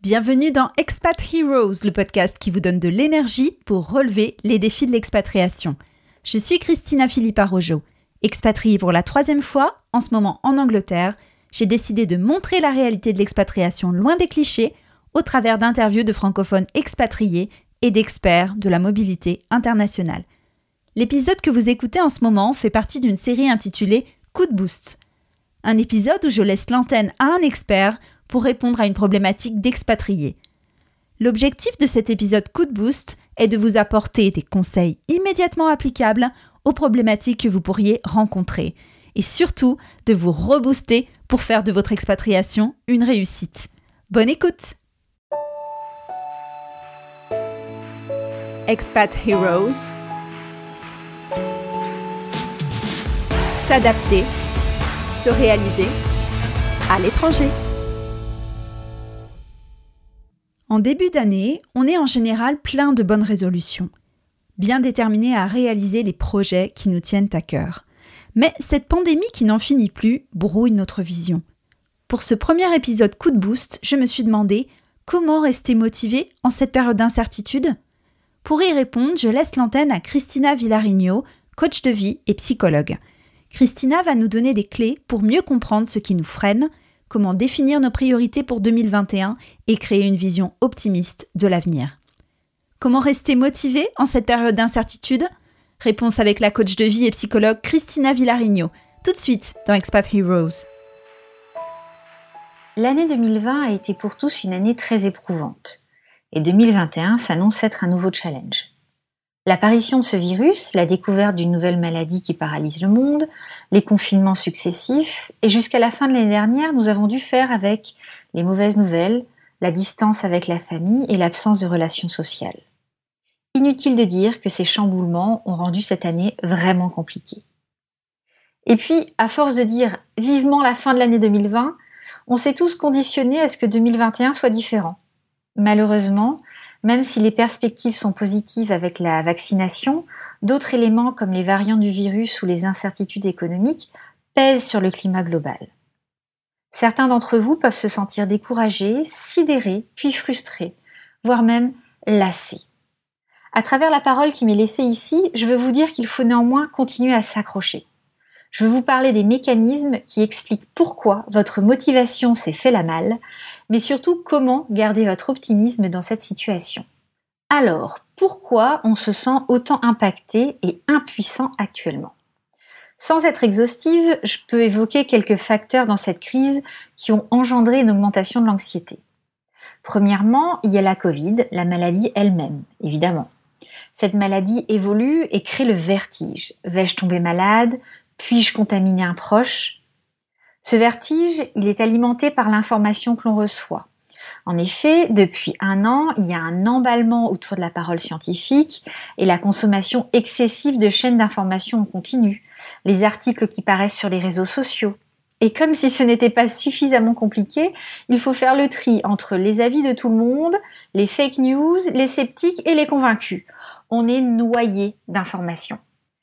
Bienvenue dans Expat Heroes, le podcast qui vous donne de l'énergie pour relever les défis de l'expatriation. Je suis Christina Philippa Rojo. Expatriée pour la 3e fois, en ce moment en Angleterre, j'ai décidé de montrer la réalité de l'expatriation loin des clichés au travers d'interviews de francophones expatriés et d'experts de la mobilité internationale. L'épisode que vous écoutez en ce moment fait partie d'une série intitulée « Coup de boost ». Un épisode où je laisse l'antenne à un expert pour répondre à une problématique d'expatriés. L'objectif de cet épisode Coup de boost est de vous apporter des conseils immédiatement applicables aux problématiques que vous pourriez rencontrer et surtout de vous rebooster pour faire de votre expatriation une réussite. Bonne écoute! Expat Heroes. S'adapter, se réaliser à l'étranger. En début d'année, on est en général plein de bonnes résolutions, bien déterminés à réaliser les projets qui nous tiennent à cœur. Mais cette pandémie qui n'en finit plus brouille notre vision. Pour ce premier épisode Coup de boost, je me suis demandé comment rester motivé en cette période d'incertitude. Pour y répondre, je laisse l'antenne à Cristina Villarigno, coach de vie et psychologue. Cristina va nous donner des clés pour mieux comprendre ce qui nous freine, comment définir nos priorités pour 2021 et créer une vision optimiste de l'avenir. Comment rester motivé en cette période d'incertitude ? Réponse avec la coach de vie et psychologue Cristina Villarigno, tout de suite dans Expat Heroes. L'année 2020 a été pour tous une année très éprouvante et 2021 s'annonce être un nouveau challenge. L'apparition de ce virus, la découverte d'une nouvelle maladie qui paralyse le monde, les confinements successifs, et jusqu'à la fin de l'année dernière, nous avons dû faire avec les mauvaises nouvelles, la distance avec la famille et l'absence de relations sociales. Inutile de dire que ces chamboulements ont rendu cette année vraiment compliquée. Et puis, à force de dire vivement la fin de l'année 2020, on s'est tous conditionnés à ce que 2021 soit différent. Malheureusement, même si les perspectives sont positives avec la vaccination, d'autres éléments comme les variants du virus ou les incertitudes économiques pèsent sur le climat global. Certains d'entre vous peuvent se sentir découragés, sidérés, puis frustrés, voire même lassés. À travers la parole qui m'est laissée ici, je veux vous dire qu'il faut néanmoins continuer à s'accrocher. Je veux vous parler des mécanismes qui expliquent pourquoi votre motivation s'est fait la malle, mais surtout comment garder votre optimisme dans cette situation. Alors, pourquoi on se sent autant impacté et impuissant actuellement ? Sans être exhaustive, je peux évoquer quelques facteurs dans cette crise qui ont engendré une augmentation de l'anxiété. Premièrement, il y a la Covid, la maladie elle-même, évidemment. Cette maladie évolue et crée le vertige. Vais-je tomber malade ? Puis-je contaminer un proche ? Ce vertige, il est alimenté par l'information que l'on reçoit. En effet, depuis 1 an, il y a un emballement autour de la parole scientifique et la consommation excessive de chaînes d'information en continu, les articles qui paraissent sur les réseaux sociaux. Et comme si ce n'était pas suffisamment compliqué, il faut faire le tri entre les avis de tout le monde, les fake news, les sceptiques et les convaincus. On est noyé d'informations.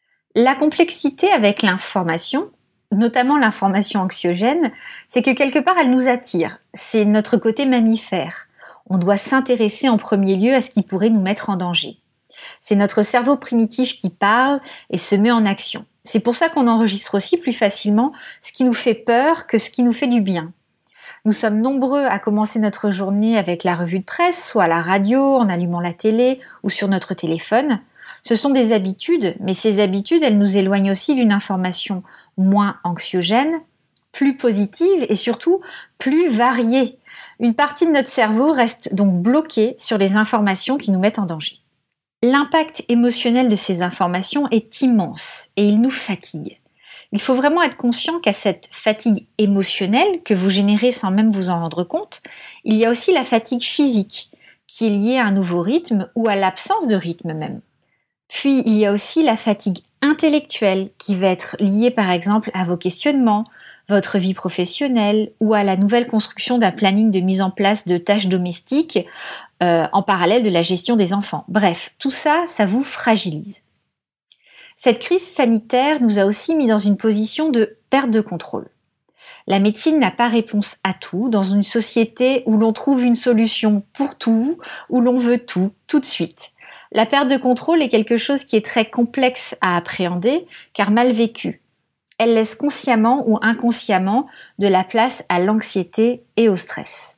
La complexité avec l'information, notamment l'information anxiogène, c'est que quelque part elle nous attire. C'est notre côté mammifère. On doit s'intéresser en premier lieu à ce qui pourrait nous mettre en danger. C'est notre cerveau primitif qui parle et se met en action. C'est pour ça qu'on enregistre aussi plus facilement ce qui nous fait peur que ce qui nous fait du bien. Nous sommes nombreux à commencer notre journée avec la revue de presse, soit à la radio, en allumant la télé ou sur notre téléphone. Ce sont des habitudes, mais ces habitudes, elles nous éloignent aussi d'une information moins anxiogène, plus positive et surtout plus variée. Une partie de notre cerveau reste donc bloquée sur les informations qui nous mettent en danger. L'impact émotionnel de ces informations est immense et il nous fatigue. Il faut vraiment être conscient qu'à cette fatigue émotionnelle que vous générez sans même vous en rendre compte, il y a aussi la fatigue physique qui est liée à un nouveau rythme ou à l'absence de rythme même. Puis, il y a aussi la fatigue intellectuelle qui va être liée par exemple à vos questionnements, votre vie professionnelle ou à la nouvelle construction d'un planning de mise en place de tâches domestiques en parallèle de la gestion des enfants. Bref, tout ça, ça vous fragilise. Cette crise sanitaire nous a aussi mis dans une position de perte de contrôle. La médecine n'a pas réponse à tout dans une société où l'on trouve une solution pour tout, où l'on veut tout de suite. La perte de contrôle est quelque chose qui est très complexe à appréhender car mal vécu. Elle laisse consciemment ou inconsciemment de la place à l'anxiété et au stress.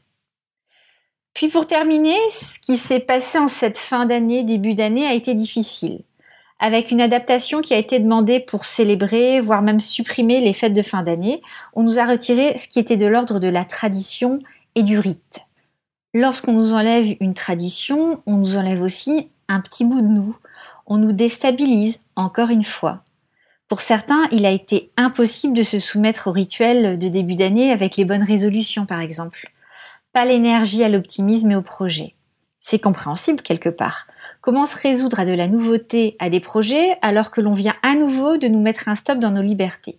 Puis pour terminer, ce qui s'est passé en cette fin d'année, début d'année a été difficile. Avec une adaptation qui a été demandée pour célébrer, voire même supprimer les fêtes de fin d'année, on nous a retiré ce qui était de l'ordre de la tradition et du rite. Lorsqu'on nous enlève une tradition, on nous enlève aussi un petit bout de nous. On nous déstabilise, encore une fois. Pour certains, il a été impossible de se soumettre au rituel de début d'année avec les bonnes résolutions, par exemple. Pas l'énergie à l'optimisme et au projet. C'est compréhensible quelque part. Comment se résoudre à de la nouveauté, à des projets, alors que l'on vient à nouveau de nous mettre un stop dans nos libertés?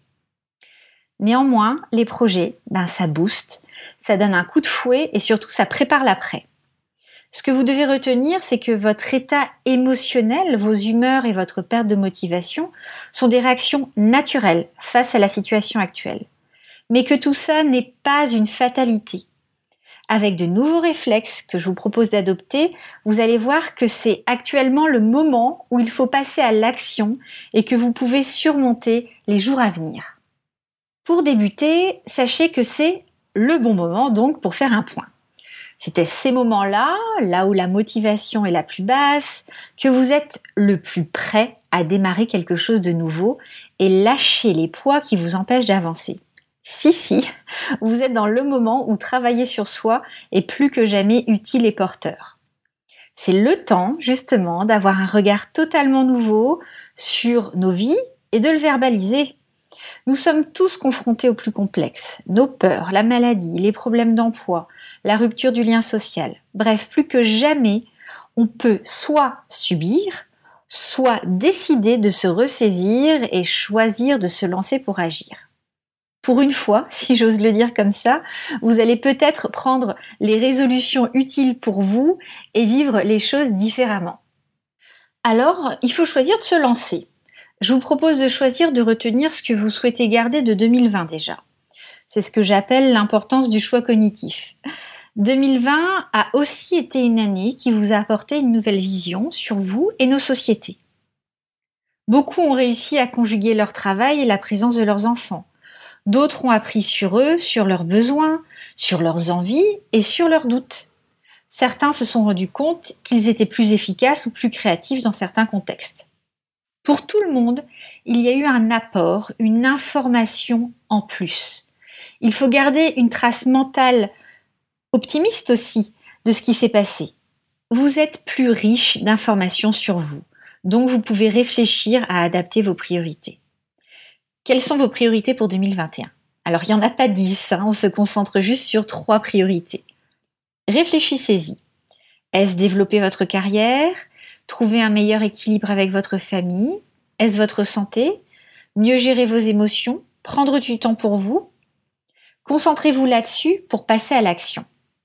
Néanmoins, les projets, ça booste, ça donne un coup de fouet et surtout ça prépare l'après. Ce que vous devez retenir, c'est que votre état émotionnel, vos humeurs et votre perte de motivation sont des réactions naturelles face à la situation actuelle. Mais que tout ça n'est pas une fatalité. Avec de nouveaux réflexes que je vous propose d'adopter, vous allez voir que c'est actuellement le moment où il faut passer à l'action et que vous pouvez surmonter les jours à venir. Pour débuter, sachez que c'est le bon moment donc pour faire un point. C'est à ces moments-là, là où la motivation est la plus basse, que vous êtes le plus prêt à démarrer quelque chose de nouveau et lâcher les poids qui vous empêchent d'avancer. Si, vous êtes dans le moment où travailler sur soi est plus que jamais utile et porteur. C'est le temps, justement, d'avoir un regard totalement nouveau sur nos vies et de le verbaliser. Nous sommes tous confrontés au plus complexe. Nos peurs, la maladie, les problèmes d'emploi, la rupture du lien social. Bref, plus que jamais, on peut soit subir, soit décider de se ressaisir et choisir de se lancer pour agir. Pour une fois, si j'ose le dire comme ça, vous allez peut-être prendre les résolutions utiles pour vous et vivre les choses différemment. Alors, il faut choisir de se lancer. Je vous propose de choisir de retenir ce que vous souhaitez garder de 2020 déjà. C'est ce que j'appelle l'importance du choix cognitif. 2020 a aussi été une année qui vous a apporté une nouvelle vision sur vous et nos sociétés. Beaucoup ont réussi à conjuguer leur travail et la présence de leurs enfants. D'autres ont appris sur eux, sur leurs besoins, sur leurs envies et sur leurs doutes. Certains se sont rendus compte qu'ils étaient plus efficaces ou plus créatifs dans certains contextes. Pour tout le monde, il y a eu un apport, une information en plus. Il faut garder une trace mentale optimiste aussi de ce qui s'est passé. Vous êtes plus riche d'informations sur vous, donc vous pouvez réfléchir à adapter vos priorités. Quelles sont vos priorités pour 2021 ? Alors, il n'y en a pas 10, on se concentre juste sur 3 priorités. Réfléchissez-y. Est-ce développer votre carrière ? Trouver un meilleur équilibre avec votre famille ? Est-ce votre santé ? Mieux gérer vos émotions ? Prendre du temps pour vous ? Concentrez-vous là-dessus pour passer à l'action.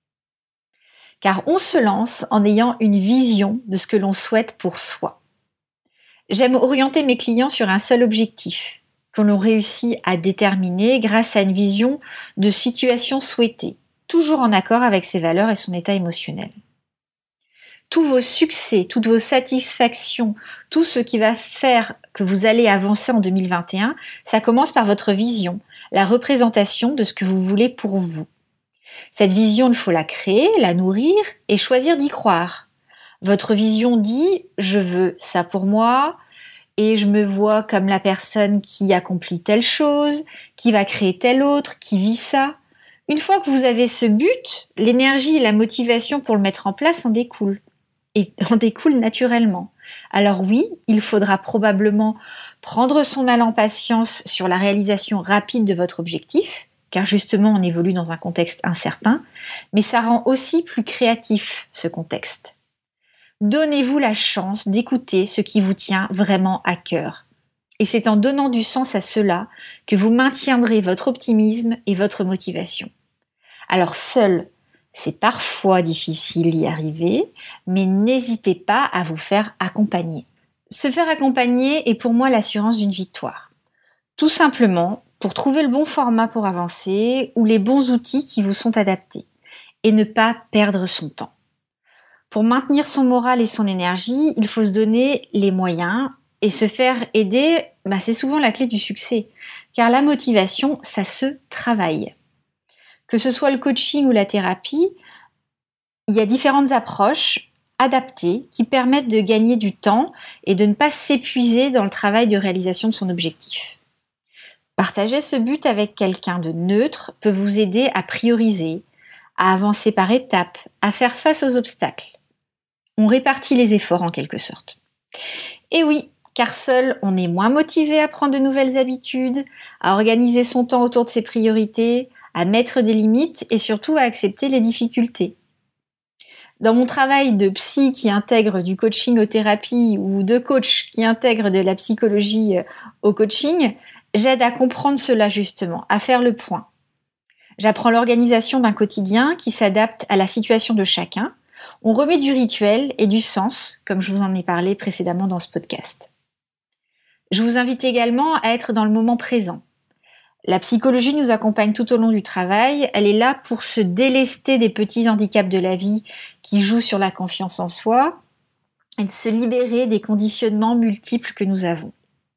Car on se lance en ayant une vision de ce que l'on souhaite pour soi. J'aime orienter mes clients sur un seul objectif, que l'on réussit à déterminer grâce à une vision de situation souhaitée, toujours en accord avec ses valeurs et son état émotionnel. Tous vos succès, toutes vos satisfactions, tout ce qui va faire que vous allez avancer en 2021, ça commence par votre vision, la représentation de ce que vous voulez pour vous. Cette vision, il faut la créer, la nourrir et choisir d'y croire. Votre vision dit « je veux ça pour moi », et je me vois comme la personne qui accomplit telle chose, qui va créer telle autre, qui vit ça. Une fois que vous avez ce but, l'énergie et la motivation pour le mettre en place en découlent. Et en découlent naturellement. Alors oui, il faudra probablement prendre son mal en patience sur la réalisation rapide de votre objectif, car justement on évolue dans un contexte incertain, mais ça rend aussi plus créatif ce contexte. Donnez-vous la chance d'écouter ce qui vous tient vraiment à cœur. Et c'est en donnant du sens à cela que vous maintiendrez votre optimisme et votre motivation. Alors seul, c'est parfois difficile d'y arriver, mais n'hésitez pas à vous faire accompagner. Se faire accompagner est pour moi l'assurance d'une victoire. Tout simplement pour trouver le bon format pour avancer ou les bons outils qui vous sont adaptés et ne pas perdre son temps. Pour maintenir son moral et son énergie, il faut se donner les moyens et se faire aider, c'est souvent la clé du succès. Car la motivation, ça se travaille. Que ce soit le coaching ou la thérapie, il y a différentes approches adaptées qui permettent de gagner du temps et de ne pas s'épuiser dans le travail de réalisation de son objectif. Partager ce but avec quelqu'un de neutre peut vous aider à prioriser, à avancer par étapes, à faire face aux obstacles. On répartit les efforts en quelque sorte. Et oui, car seul, on est moins motivé à prendre de nouvelles habitudes, à organiser son temps autour de ses priorités, à mettre des limites et surtout à accepter les difficultés. Dans mon travail de psy qui intègre du coaching aux thérapies ou de coach qui intègre de la psychologie au coaching, j'aide à comprendre cela justement, à faire le point. J'apprends l'organisation d'un quotidien qui s'adapte à la situation de chacun. On remet du rituel et du sens, comme je vous en ai parlé précédemment dans ce podcast. Je vous invite également à être dans le moment présent. La psychologie nous accompagne tout au long du travail. Elle est là pour se délester des petits handicaps de la vie qui jouent sur la confiance en soi et de se libérer des conditionnements multiples que nous avons.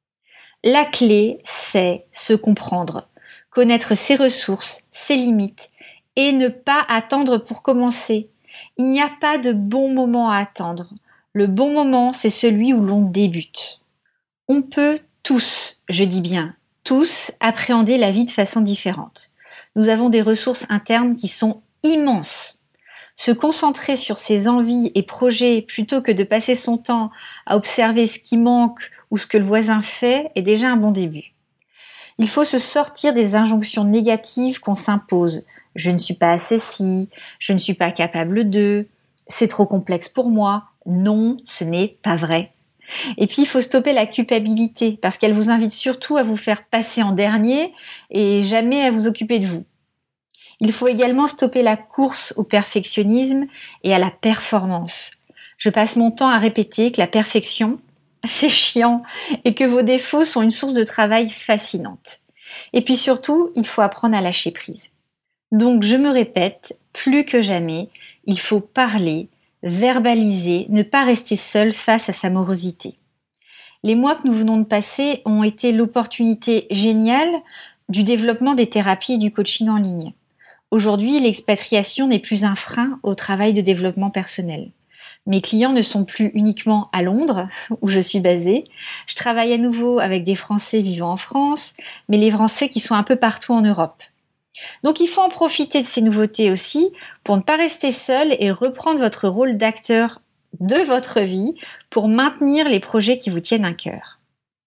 La clé, c'est se comprendre, connaître ses ressources, ses limites et ne pas attendre pour commencer. Il n'y a pas de bon moment à attendre. Le bon moment, c'est celui où l'on débute. On peut tous, je dis bien tous, appréhender la vie de façon différente. Nous avons des ressources internes qui sont immenses. Se concentrer sur ses envies et projets plutôt que de passer son temps à observer ce qui manque ou ce que le voisin fait est déjà un bon début. Il faut se sortir des injonctions négatives qu'on s'impose. Je ne suis pas assez ci, je ne suis pas capable de, c'est trop complexe pour moi. Non, ce n'est pas vrai. Et puis il faut stopper la culpabilité parce qu'elle vous invite surtout à vous faire passer en dernier et jamais à vous occuper de vous. Il faut également stopper la course au perfectionnisme et à la performance. Je passe mon temps à répéter que la perfection, c'est chiant et que vos défauts sont une source de travail fascinante. Et puis surtout, il faut apprendre à lâcher prise. Donc je me répète, plus que jamais, il faut parler, verbaliser, ne pas rester seul face à sa morosité. Les mois que nous venons de passer ont été l'opportunité géniale du développement des thérapies et du coaching en ligne. Aujourd'hui, l'expatriation n'est plus un frein au travail de développement personnel. Mes clients ne sont plus uniquement à Londres, où je suis basée. Je travaille à nouveau avec des Français vivant en France, mais les Français qui sont un peu partout en Europe. Donc il faut en profiter de ces nouveautés aussi pour ne pas rester seul et reprendre votre rôle d'acteur de votre vie pour maintenir les projets qui vous tiennent à cœur.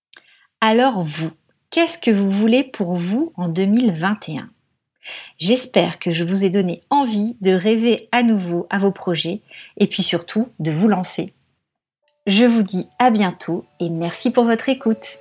Alors vous, qu'est-ce que vous voulez pour vous en 2021 ? J'espère que je vous ai donné envie de rêver à nouveau à vos projets et puis surtout de vous lancer. Je vous dis à bientôt et merci pour votre écoute.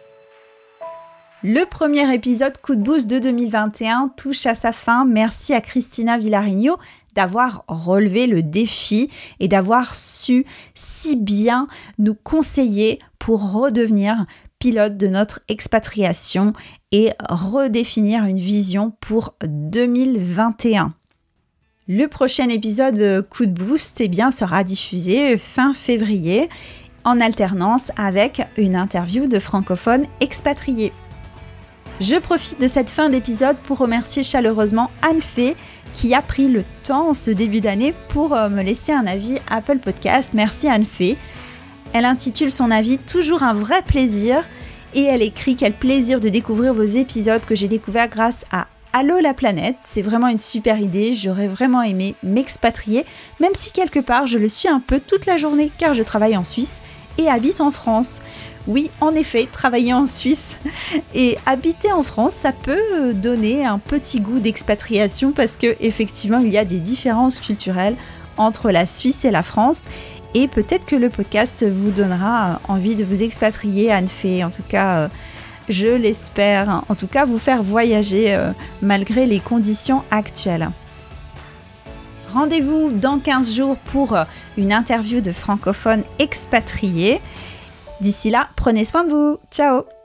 Le premier épisode Coup de boost de 2021 touche à sa fin. Merci à Cristina Villarigno d'avoir relevé le défi et d'avoir su si bien nous conseiller pour redevenir pilote de notre expatriation et redéfinir une vision pour 2021. Le prochain épisode Coup de boost sera diffusé fin février en alternance avec une interview de francophones expatriés. Je profite de cette fin d'épisode pour remercier chaleureusement Anne-Fé qui a pris le temps en ce début d'année pour me laisser un avis Apple Podcast. Merci Anne-Fé. Elle intitule son avis « Toujours un vrai plaisir » et elle écrit « Quel plaisir de découvrir vos épisodes que j'ai découverts grâce à Allô la planète ». C'est vraiment une super idée, j'aurais vraiment aimé m'expatrier, même si quelque part je le suis un peu toute la journée car je travaille en Suisse et habite en France. Oui, en effet, travailler en Suisse et habiter en France, ça peut donner un petit goût d'expatriation parce que effectivement, il y a des différences culturelles entre la Suisse et la France. Et peut-être que le podcast vous donnera envie de vous expatrier, Anne-Fé. En tout cas, je l'espère. En tout cas, vous faire voyager malgré les conditions actuelles. Rendez-vous dans 15 jours pour une interview de francophones expatriés. D'ici là, prenez soin de vous. Ciao!